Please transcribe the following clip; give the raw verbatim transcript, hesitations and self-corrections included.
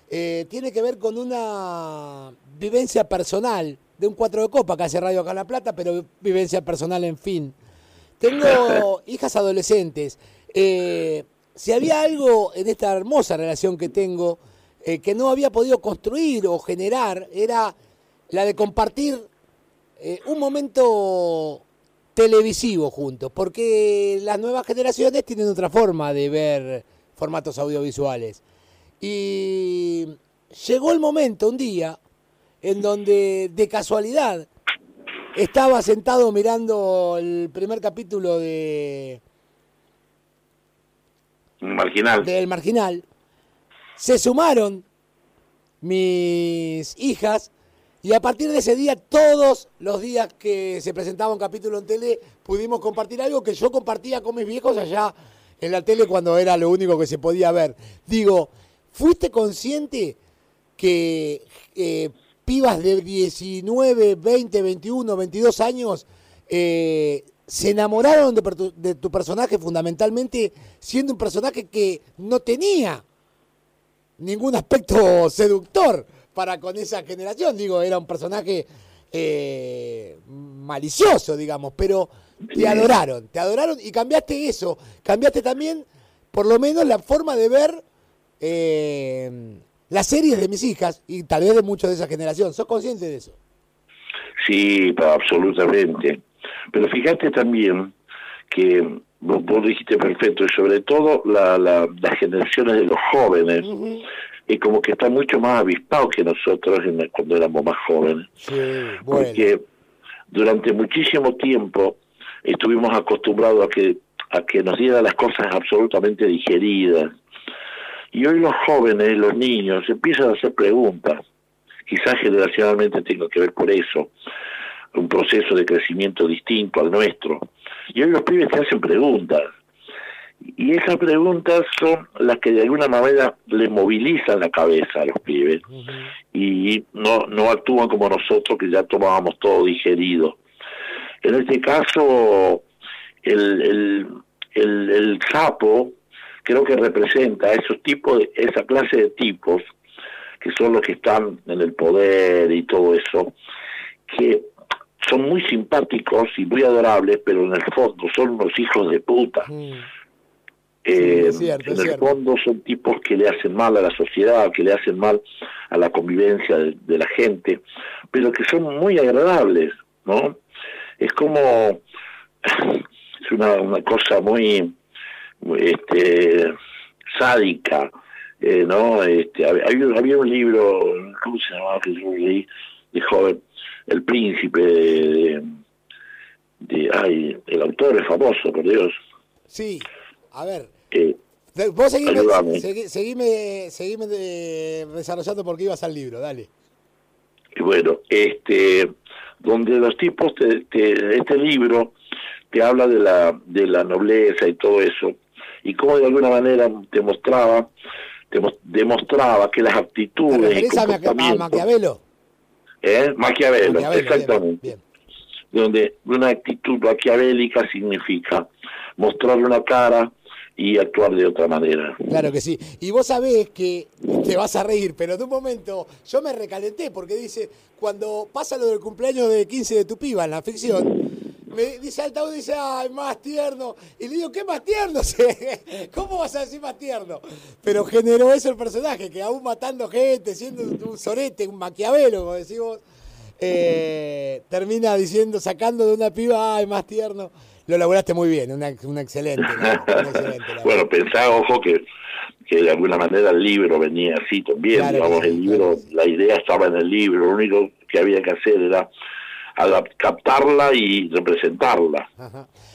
eh, tiene que ver con una vivencia personal de un cuatro de copa que hace radio acá en La Plata, pero vivencia personal, en fin. Tengo hijas adolescentes. Eh, si había algo en esta hermosa relación que tengo eh, que no había podido construir o generar, era la de compartir eh, un momento televisivo juntos, porque las nuevas generaciones tienen otra forma de ver formatos audiovisuales. Y llegó el momento un día en donde de casualidad estaba sentado mirando el primer capítulo de Marginal. del Marginal. Se sumaron mis hijas y a partir de ese día, todos los días que se presentaba un capítulo en tele, pudimos compartir algo que yo compartía con mis viejos allá en la tele cuando era lo único que se podía ver. Digo, ¿fuiste consciente que eh, pibas de diecinueve, veinte, veintiuno, veintidós años eh, se enamoraron de, per- de tu personaje fundamentalmente siendo un personaje que no tenía ningún aspecto seductor para con esa generación? Digo, era un personaje eh, malicioso, digamos, pero te adoraron, te adoraron y cambiaste eso, cambiaste también por lo menos la forma de ver eh, las series de mis hijas y tal vez de muchos de esa generación. ¿Sos consciente de eso? Sí, absolutamente. Pero fíjate también que vos, vos dijiste perfecto, y sobre todo la, la, las generaciones de los jóvenes, uh-huh. y como que están mucho más avispados que nosotros en la, cuando éramos más jóvenes. Sí, bueno. Porque durante muchísimo tiempo estuvimos acostumbrados a que, a que nos dieran las cosas absolutamente digeridas. Y hoy los jóvenes, los niños, empiezan a hacer preguntas. Quizás generacionalmente tenga que ver por eso, un proceso de crecimiento distinto al nuestro. Y hoy los pibes te hacen preguntas. Y esas preguntas son las que de alguna manera les movilizan la cabeza a los pibes. Uh-huh. Y no, no actúan como nosotros, que ya tomábamos todo digerido. En este caso, el, el, el, el sapo creo que representa a esos tipos, de, esa clase de tipos, que son los que están en el poder y todo eso, que son muy simpáticos y muy adorables, pero en el fondo son unos hijos de puta. Mm. Eh, sí, es cierto, en es el cierto. fondo son tipos que le hacen mal a la sociedad, que le hacen mal a la convivencia de, de la gente, pero que son muy agradables, ¿no? Es como, es una, una cosa muy, muy este, sádica, eh, ¿no? Este, había, había un libro, ¿cómo se llamaba? Que yo leí de joven, El Príncipe, de, de, de, ay, el autor es famoso, por Dios. Sí. A ver, eh, vos seguime, segui, seguime, seguime de, desarrollando porque ibas al libro, dale. Y bueno, este, donde los tipos, te, te, este libro te habla de la de la nobleza y todo eso, y cómo de alguna manera te mostraba, te demostraba que las actitudes... ¿Te referís a Maquiavelo? ¿Eh? Maquiavelo, Maquiavelo exactamente. Bien, bien. Donde una actitud maquiavélica significa mostrar una cara y actuar de otra manera. Claro que sí. Y vos sabés que te vas a reír, pero de un momento yo me recalenté porque dice, cuando pasa lo del cumpleaños de quince de tu piba en la ficción, me dice altavoz, dice, ay, más tierno. Y le digo, ¿qué más tierno? ¿Cómo vas a decir más tierno? Pero generó eso el personaje, que aún matando gente, siendo un sorete, un Maquiavelo, como decís vos, eh, termina diciendo, sacando de una piba, ay, más tierno. Lo elaboraste muy bien, una, una excelente. Una, una excelente bueno, pensá, ojo, que, que de alguna manera el libro venía así también, claro, digamos, sí, el libro, claro, sí. La idea estaba en el libro, lo único que había que hacer era captarla y representarla. Ajá.